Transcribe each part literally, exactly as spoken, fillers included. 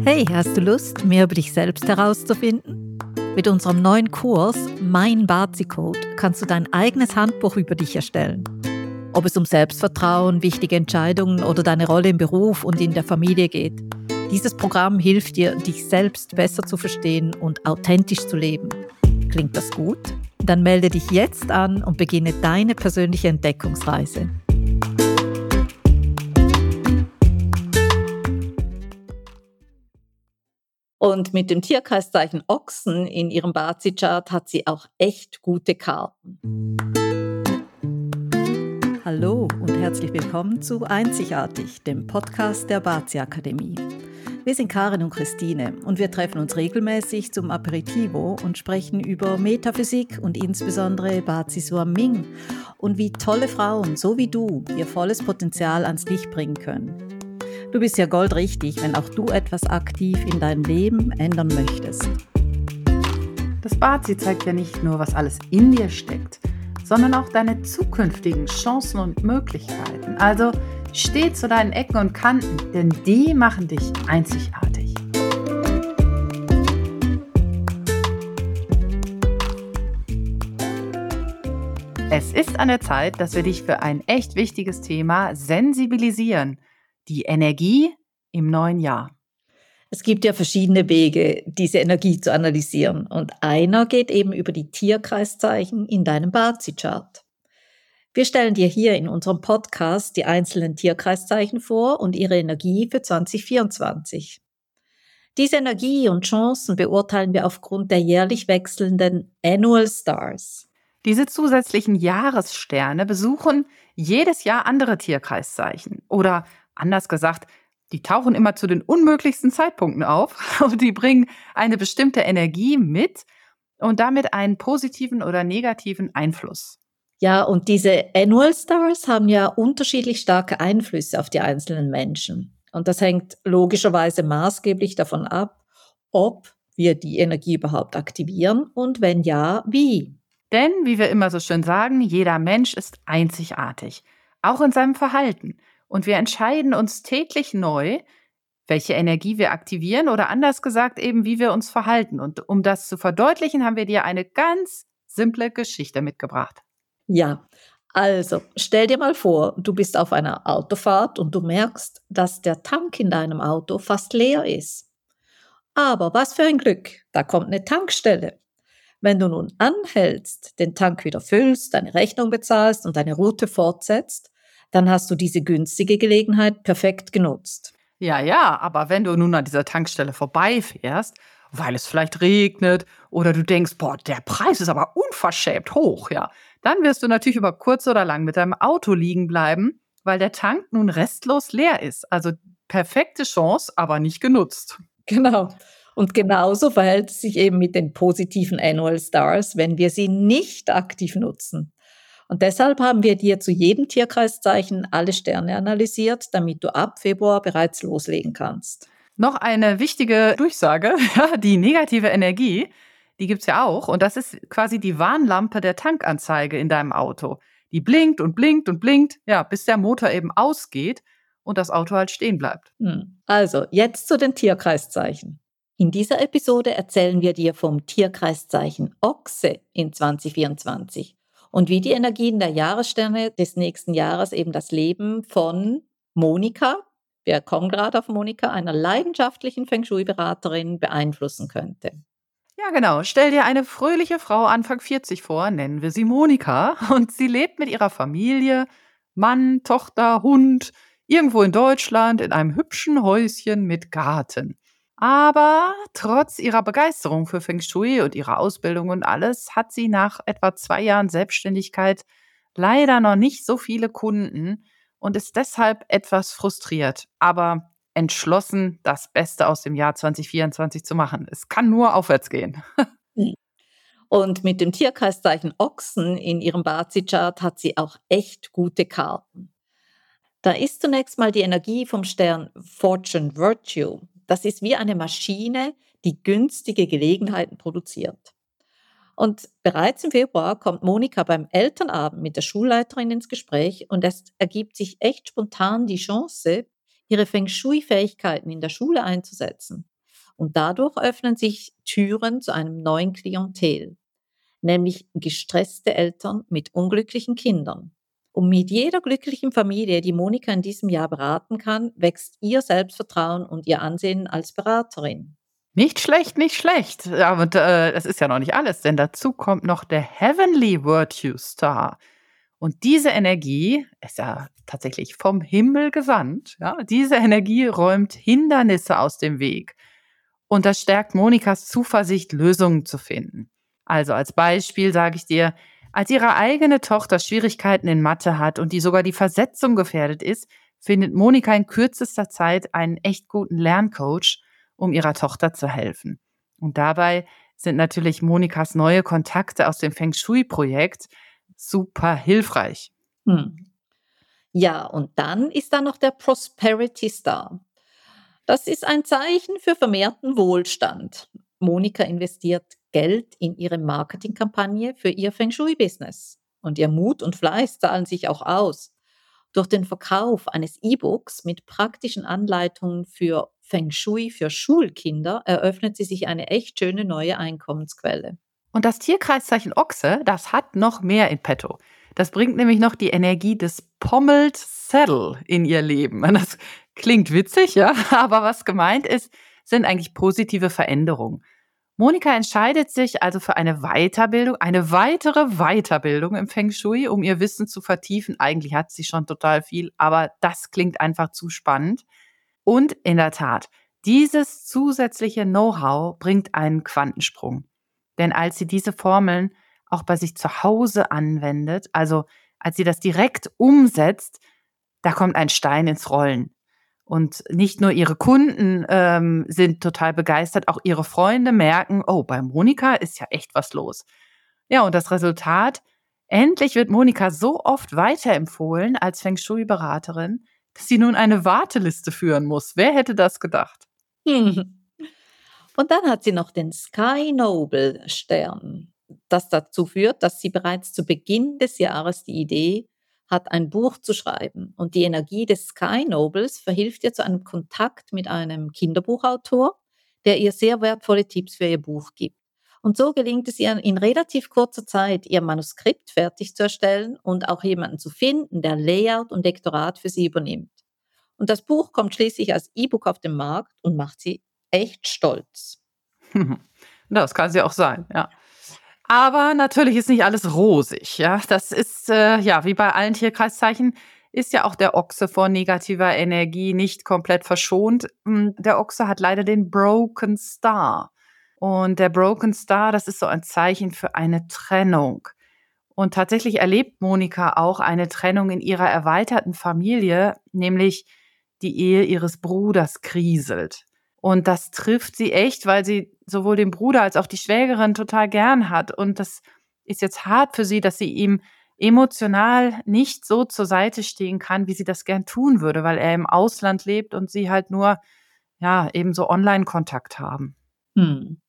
Hey, hast du Lust, mehr über dich selbst herauszufinden? Mit unserem neuen Kurs Mein Bazi-Code kannst du dein eigenes Handbuch über dich erstellen. Ob es um Selbstvertrauen, wichtige Entscheidungen oder deine Rolle im Beruf und in der Familie geht. Dieses Programm hilft dir, dich selbst besser zu verstehen und authentisch zu leben. Klingt das gut? Dann melde dich jetzt an und beginne deine persönliche Entdeckungsreise. Und mit dem Tierkreiszeichen Ochsen in ihrem Bazi-Chart hat sie auch echt gute Karten. Hallo und herzlich willkommen zu Einzigartig, dem Podcast der Bazi-Akademie. Wir sind Karin und Christine und wir treffen uns regelmäßig zum Aperitivo und sprechen über Metaphysik und insbesondere Bazi Suam Ming und wie tolle Frauen, so wie du, ihr volles Potenzial ans Licht bringen können. Du bist ja goldrichtig, wenn auch du etwas aktiv in deinem Leben ändern möchtest. Das Bazi zeigt ja nicht nur, was alles in dir steckt, sondern auch deine zukünftigen Chancen und Möglichkeiten. Also steh zu deinen Ecken und Kanten, denn die machen dich einzigartig. Es ist an der Zeit, dass wir dich für ein echt wichtiges Thema sensibilisieren. Die Energie im neuen Jahr. Es gibt ja verschiedene Wege, diese Energie zu analysieren. Und einer geht eben über die Tierkreiszeichen in deinem Bazi-Chart. Wir stellen dir hier in unserem Podcast die einzelnen Tierkreiszeichen vor und ihre Energie für zwanzig vierundzwanzig. Diese Energie und Chancen beurteilen wir aufgrund der jährlich wechselnden Annual Stars. Diese zusätzlichen Jahressterne besuchen jedes Jahr andere Tierkreiszeichen. Oder anders gesagt, die tauchen immer zu den unmöglichsten Zeitpunkten auf und die bringen eine bestimmte Energie mit und damit einen positiven oder negativen Einfluss. Ja, und diese Annual Stars haben ja unterschiedlich starke Einflüsse auf die einzelnen Menschen. Und das hängt logischerweise maßgeblich davon ab, ob wir die Energie überhaupt aktivieren und wenn ja, wie. Denn, wie wir immer so schön sagen, jeder Mensch ist einzigartig, auch in seinem Verhalten. Und wir entscheiden uns täglich neu, welche Energie wir aktivieren oder anders gesagt eben, wie wir uns verhalten. Und um das zu verdeutlichen, haben wir dir eine ganz simple Geschichte mitgebracht. Ja, also stell dir mal vor, du bist auf einer Autofahrt und du merkst, dass der Tank in deinem Auto fast leer ist. Aber was für ein Glück, da kommt eine Tankstelle. Wenn du nun anhältst, den Tank wieder füllst, deine Rechnung bezahlst und deine Route fortsetzt, dann hast du diese günstige Gelegenheit perfekt genutzt. Ja, ja, aber wenn du nun an dieser Tankstelle vorbeifährst, weil es vielleicht regnet oder du denkst, boah, der Preis ist aber unverschämt hoch, ja, dann wirst du natürlich über kurz oder lang mit deinem Auto liegen bleiben, weil der Tank nun restlos leer ist. Also perfekte Chance, aber nicht genutzt. Genau. Und genauso verhält es sich eben mit den positiven Annual Stars, wenn wir sie nicht aktiv nutzen. Und deshalb haben wir dir zu jedem Tierkreiszeichen alle Sterne analysiert, damit du ab Februar bereits loslegen kannst. Noch eine wichtige Durchsage, ja, die negative Energie, die gibt's ja auch. Und das ist quasi die Warnlampe der Tankanzeige in deinem Auto. Die blinkt und blinkt und blinkt, ja, bis der Motor eben ausgeht und das Auto halt stehen bleibt. Hm. Also, jetzt zu den Tierkreiszeichen. In dieser Episode erzählen wir dir vom Tierkreiszeichen Ochse in zwanzig vierundzwanzig und wie die Energien der Jahressterne des nächsten Jahres eben das Leben von Monika, wir kommen gerade auf Monika, einer leidenschaftlichen Feng Shui-Beraterin, beeinflussen könnte. Ja, genau. Stell dir eine fröhliche Frau Anfang vierzig vor, nennen wir sie Monika, und sie lebt mit ihrer Familie, Mann, Tochter, Hund, irgendwo in Deutschland in einem hübschen Häuschen mit Garten. Aber trotz ihrer Begeisterung für Feng Shui und ihrer Ausbildung und alles, hat sie nach etwa zwei Jahren Selbstständigkeit leider noch nicht so viele Kunden und ist deshalb etwas frustriert, aber entschlossen, das Beste aus dem Jahr zwanzig vierundzwanzig zu machen. Es kann nur aufwärts gehen. Und mit dem Tierkreiszeichen Ochsen in ihrem Bazi-Chart hat sie auch echt gute Karten. Da ist zunächst mal die Energie vom Stern Fortune Virtue. Das ist wie eine Maschine, die günstige Gelegenheiten produziert. Und bereits im Februar kommt Monika beim Elternabend mit der Schulleiterin ins Gespräch und es ergibt sich echt spontan die Chance, ihre Feng Shui-Fähigkeiten in der Schule einzusetzen. Und dadurch öffnen sich Türen zu einem neuen Klientel, nämlich gestresste Eltern mit unglücklichen Kindern. Und mit jeder glücklichen Familie, die Monika in diesem Jahr beraten kann, wächst ihr Selbstvertrauen und ihr Ansehen als Beraterin. Nicht schlecht, nicht schlecht. Ja, und äh, das ist ja noch nicht alles, denn dazu kommt noch der Heavenly Virtue Star. Und diese Energie ist ja tatsächlich vom Himmel gesandt. Ja? Diese Energie räumt Hindernisse aus dem Weg. Und das stärkt Monikas Zuversicht, Lösungen zu finden. Also als Beispiel sage ich dir, als ihre eigene Tochter Schwierigkeiten in Mathe hat und die sogar die Versetzung gefährdet ist, findet Monika in kürzester Zeit einen echt guten Lerncoach, um ihrer Tochter zu helfen. Und dabei sind natürlich Monikas neue Kontakte aus dem Feng Shui-Projekt super hilfreich. Hm. Ja, und dann ist da noch der Prosperity Star. Das ist ein Zeichen für vermehrten Wohlstand. Monika investiert Geld in ihre Marketingkampagne für ihr Feng Shui-Business. Und ihr Mut und Fleiß zahlen sich auch aus. Durch den Verkauf eines E-Books mit praktischen Anleitungen für Feng Shui für Schulkinder eröffnet sie sich eine echt schöne neue Einkommensquelle. Und das Tierkreiszeichen Ochse, das hat noch mehr in petto. Das bringt nämlich noch die Energie des Pommelled Saddle in ihr Leben. Und das klingt witzig, ja, aber was gemeint ist, sind eigentlich positive Veränderungen. Monika entscheidet sich also für eine Weiterbildung, eine weitere Weiterbildung im Feng Shui, um ihr Wissen zu vertiefen. Eigentlich hat sie schon total viel, aber das klingt einfach zu spannend. Und in der Tat, dieses zusätzliche Know-how bringt einen Quantensprung. Denn als sie diese Formeln auch bei sich zu Hause anwendet, also als sie das direkt umsetzt, da kommt ein Stein ins Rollen. Und nicht nur ihre Kunden ähm, sind total begeistert, auch ihre Freunde merken, oh, bei Monika ist ja echt was los. Ja, und das Resultat, endlich wird Monika so oft weiterempfohlen als Feng Shui-Beraterin, dass sie nun eine Warteliste führen muss. Wer hätte das gedacht? Mhm. Und dann hat sie noch den Sky Noble Stern, das dazu führt, dass sie bereits zu Beginn des Jahres die Idee hat, ein Buch zu schreiben. Und die Energie des Sky Nobles verhilft ihr zu einem Kontakt mit einem Kinderbuchautor, der ihr sehr wertvolle Tipps für ihr Buch gibt. Und so gelingt es ihr in relativ kurzer Zeit, ihr Manuskript fertig zu erstellen und auch jemanden zu finden, der Layout und Lektorat für sie übernimmt. Und das Buch kommt schließlich als E-Book auf den Markt und macht sie echt stolz. Das kann sie auch sein, ja. Aber natürlich ist nicht alles rosig, ja. Das ist, äh, ja, wie bei allen Tierkreiszeichen ist ja auch der Ochse vor negativer Energie nicht komplett verschont. Hm, Der Ochse hat leider den Broken Star. Und der Broken Star, das ist so ein Zeichen für eine Trennung. Und tatsächlich erlebt Monika auch eine Trennung in ihrer erweiterten Familie, nämlich die Ehe ihres Bruders kriselt. Und das trifft sie echt, weil sie sowohl den Bruder als auch die Schwägerin total gern hat. Und das ist jetzt hart für sie, dass sie ihm emotional nicht so zur Seite stehen kann, wie sie das gern tun würde, weil er im Ausland lebt und sie halt nur, ja, eben so Online-Kontakt haben. Hm.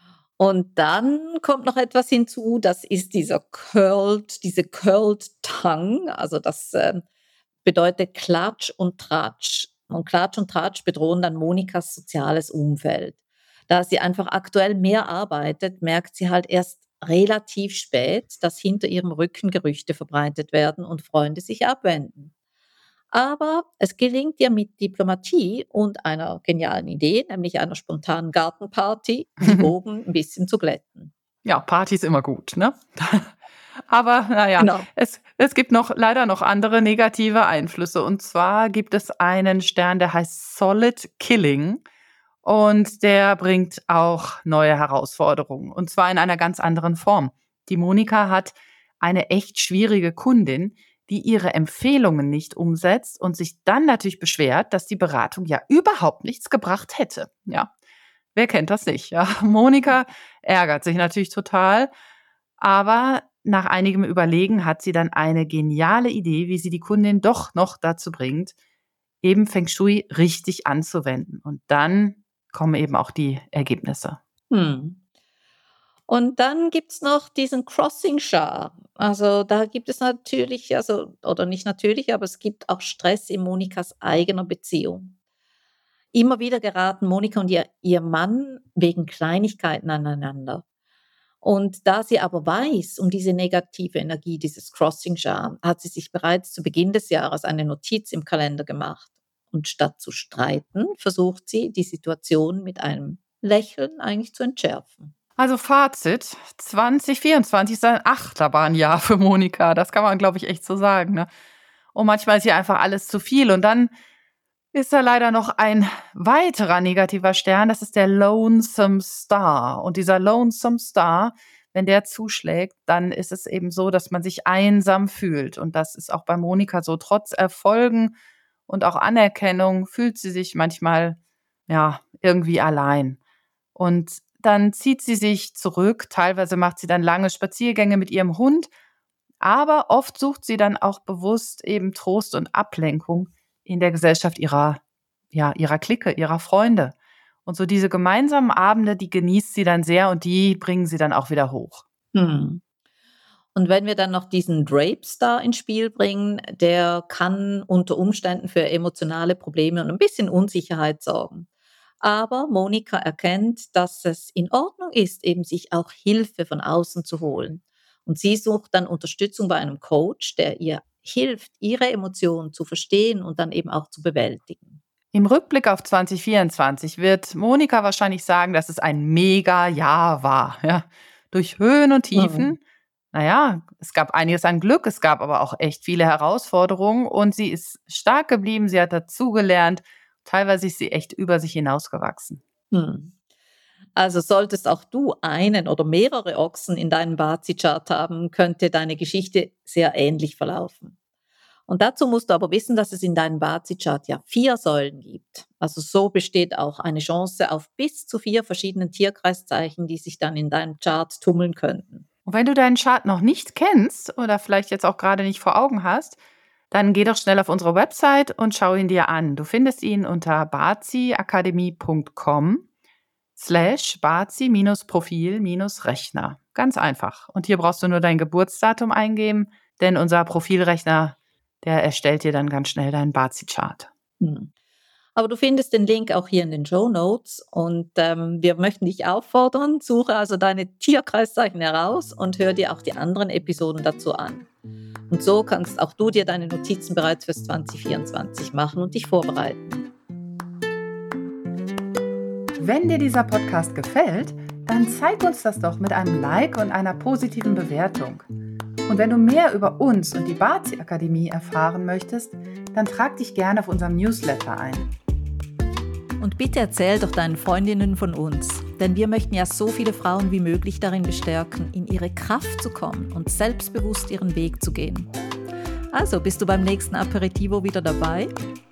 Und dann kommt noch etwas hinzu, das ist dieser curled, diese curled tongue, also das ähm, bedeutet Klatsch und Tratsch. Und Klatsch und Tratsch bedrohen dann Monikas soziales Umfeld. Da sie einfach aktuell mehr arbeitet, merkt sie halt erst relativ spät, dass hinter ihrem Rücken Gerüchte verbreitet werden und Freunde sich abwenden. Aber es gelingt ihr mit Diplomatie und einer genialen Idee, nämlich einer spontanen Gartenparty, die Wogen ein bisschen zu glätten. Ja, Party ist immer gut, ne? Aber naja, Genau. es, es gibt noch leider noch andere negative Einflüsse. Und zwar gibt es einen Stern, der heißt Solid Killing. Und der bringt auch neue Herausforderungen. Und zwar in einer ganz anderen Form. Die Monika hat eine echt schwierige Kundin, die ihre Empfehlungen nicht umsetzt und sich dann natürlich beschwert, dass die Beratung ja überhaupt nichts gebracht hätte. Ja, wer kennt das nicht? Ja, Monika ärgert sich natürlich total, aber nach einigem Überlegen hat sie dann eine geniale Idee, wie sie die Kundin doch noch dazu bringt, eben Feng Shui richtig anzuwenden. Und dann kommen eben auch die Ergebnisse. Hm. Und dann gibt's noch diesen Crossing Char. Also da gibt es natürlich, also, oder nicht natürlich, aber es gibt auch Stress in Monikas eigener Beziehung. Immer wieder geraten Monika und ihr, ihr Mann wegen Kleinigkeiten aneinander. Und da sie aber weiß um diese negative Energie, dieses Crossing Charm, hat sie sich bereits zu Beginn des Jahres eine Notiz im Kalender gemacht. Und statt zu streiten, versucht sie, die Situation mit einem Lächeln eigentlich zu entschärfen. Also Fazit, zwanzig vierundzwanzig ist ein Achterbahnjahr für Monika. Das kann man, glaube ich, echt so sagen. Ne? Und manchmal ist ihr einfach alles zu viel. Und dann ist da leider noch ein weiterer negativer Stern. Das ist der Lonesome Star. Und dieser Lonesome Star, wenn der zuschlägt, dann ist es eben so, dass man sich einsam fühlt. Und das ist auch bei Monika so. Trotz Erfolgen und auch Anerkennung fühlt sie sich manchmal ja irgendwie allein. Und dann zieht sie sich zurück. Teilweise macht sie dann lange Spaziergänge mit ihrem Hund. Aber oft sucht sie dann auch bewusst eben Trost und Ablenkung in der Gesellschaft ihrer, ja, ihrer Clique, ihrer Freunde. Und so diese gemeinsamen Abende, die genießt sie dann sehr und die bringen sie dann auch wieder hoch. Hm. Und wenn wir dann noch diesen Drape-Star ins Spiel bringen, der kann unter Umständen für emotionale Probleme und ein bisschen Unsicherheit sorgen. Aber Monika erkennt, dass es in Ordnung ist, eben sich auch Hilfe von außen zu holen. Und sie sucht dann Unterstützung bei einem Coach, der ihr hilft, ihre Emotionen zu verstehen und dann eben auch zu bewältigen. Im Rückblick auf zwanzig vierundzwanzig wird Monika wahrscheinlich sagen, dass es ein Mega-Jahr war. Ja? Durch Höhen und Tiefen. Mhm. Naja, es gab einiges an Glück, es gab aber auch echt viele Herausforderungen und sie ist stark geblieben, sie hat dazugelernt. Teilweise ist sie echt über sich hinausgewachsen. Hm. Also solltest auch du einen oder mehrere Ochsen in deinem Bazi-Chart haben, könnte deine Geschichte sehr ähnlich verlaufen. Und dazu musst du aber wissen, dass es in deinem Bazi-Chart ja vier Säulen gibt. Also so besteht auch eine Chance auf bis zu vier verschiedenen Tierkreiszeichen, die sich dann in deinem Chart tummeln könnten. Und wenn du deinen Chart noch nicht kennst oder vielleicht jetzt auch gerade nicht vor Augen hast, dann geh doch schnell auf unsere Website und schau ihn dir an. Du findest ihn unter baziakademie punkt com slash bazi-profil-rechner. Ganz einfach. Und hier brauchst du nur dein Geburtsdatum eingeben, denn unser Profilrechner, der erstellt dir dann ganz schnell deinen Bazi-Chart. Hm. Aber du findest den Link auch hier in den Shownotes und ähm, wir möchten dich auffordern, suche also deine Tierkreiszeichen heraus und hör dir auch die anderen Episoden dazu an. Und so kannst auch du dir deine Notizen bereits fürs zwanzig vierundzwanzig machen und dich vorbereiten. Wenn dir dieser Podcast gefällt, dann zeig uns das doch mit einem Like und einer positiven Bewertung. Und wenn du mehr über uns und die Bazi-Akademie erfahren möchtest, dann trag dich gerne auf unserem Newsletter ein. Und bitte erzähl doch deinen Freundinnen von uns, denn wir möchten ja so viele Frauen wie möglich darin bestärken, in ihre Kraft zu kommen und selbstbewusst ihren Weg zu gehen. Also, bist du beim nächsten Aperitivo wieder dabei?